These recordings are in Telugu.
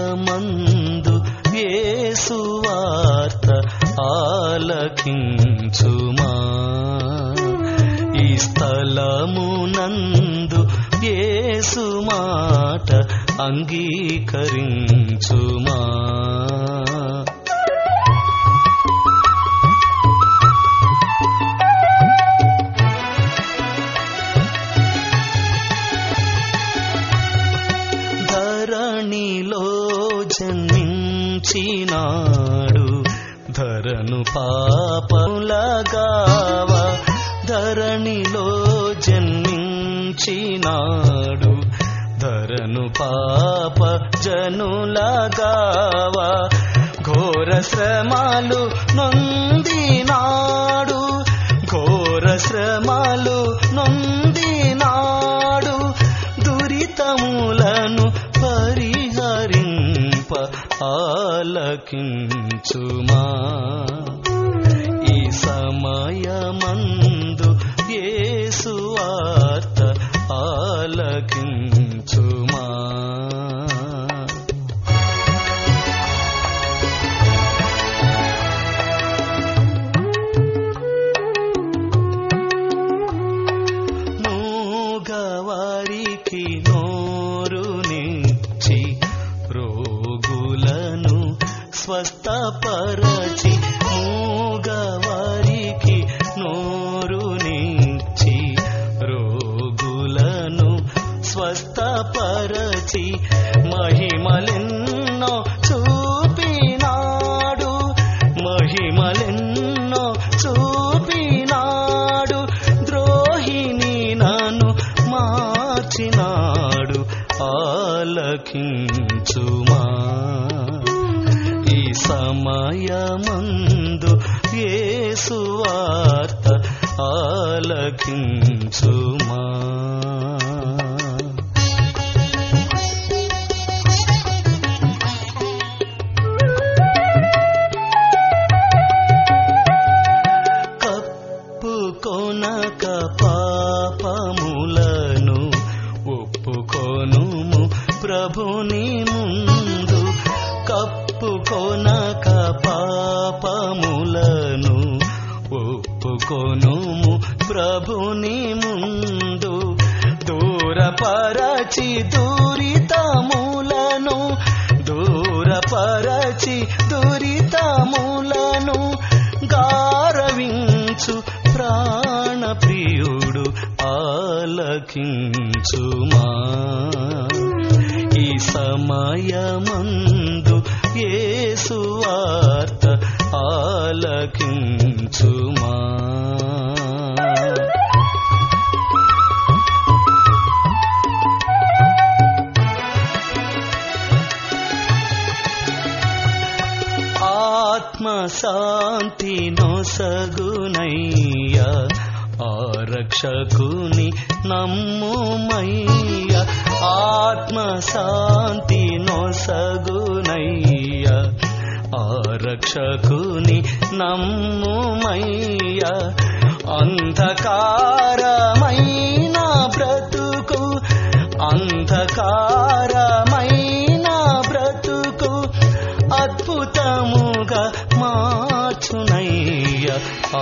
సమయమందు యేసు వార్త ఆలకించుమా. ఈ స్థలమునందు యేసు మాట అంగీకరించుమా. ధరణిలో జన్మించినాడు ధరను పాపములగావ. ధరణిలో జన్మించినాడు ధరను పాప జనులగావ. ఘోర శ్రమలు నొందినాడు, ఘోర శ్రమలు నొందినాడు. దురితములను పరిహరింప ఆలకించుమా. ఈ సమయమందు యేసు వార్త ఆలకించుమా. మూగవారికి నోరునిచ్చి రోగులను స్వస్థపరచి, మూగవారికి నోరునిచ్చి రోగులను స్వస్థపరచి, మహిమలెన్నో చూపినాడు, మహిమలెన్నో చూపినాడు. ద్రోహిని నన్ను మార్చినాడు ఆలకించుమా. ఈ సమయమందు యేసు వార్త ఆలకించుమా. కప్పుకొనక పాపములను ఒప్పుకొనుము ప్రభుని ముందు. కప్పుకొనక పాపములను ఒప్పుకొనుము ప్రభుని ముందు. దూరపరచి దురితములను, దూరపరచి దురితములను గారవించు ప్రాణప్రియుడు ఆలకించుమా. ఈ సమయమందు యేసు వార్త ఆలకించుమా. ఆత్మశాంతి నొసగునయ్యా, ఆరక్షకుని నమ్ముమయ్యా. ఆత్మశాంతి నొసగునయ్యా, ఆరక్షకుని నమ్ముమయ్యా. అంధకారమైన బ్రతుకు, అంధకారమైన బ్రతుకు అద్భుతముగా మార్చునయ్యా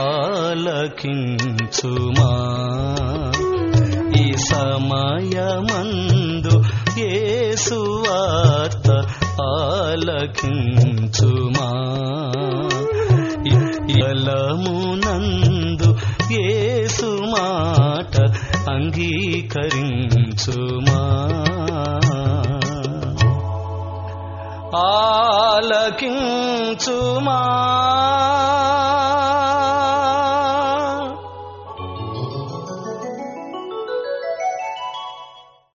ఆలకించుమా. ఈ సమయమందు యేసు వార్త ఆలకించుమా. బలమునందు యేసు మాట అంగీకరించుమా. ఆలకించుమా.